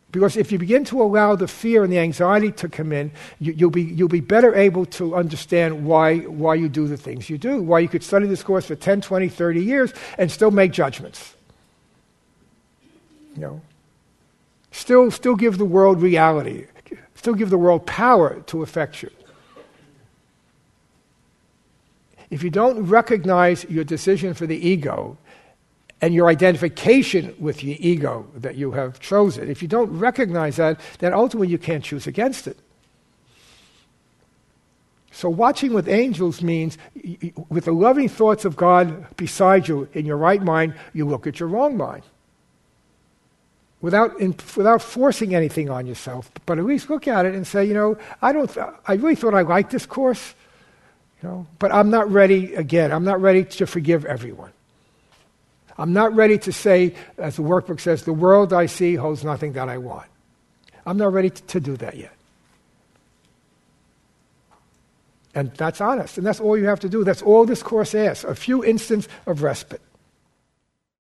Because if you begin to allow the fear and the anxiety to come in, you'll be better able to understand why you do the things you do, why you could study this course for 10, 20, 30 years and still make judgments. Still give the world reality, still give the world power to affect you. If you don't recognize your decision for the ego and your identification with the ego that you have chosen, if you don't recognize that, then ultimately you can't choose against it. So watching with angels means, with the loving thoughts of God beside you in your right mind, you look at your wrong mind. Without forcing anything on yourself, but at least look at it and say, I really thought I liked this course, but I'm not ready again. I'm not ready to forgive everyone. I'm not ready to say, as the workbook says, the world I see holds nothing that I want. I'm not ready to do that yet. And that's honest, and that's all you have to do. That's all this course asks, a few instants of respite.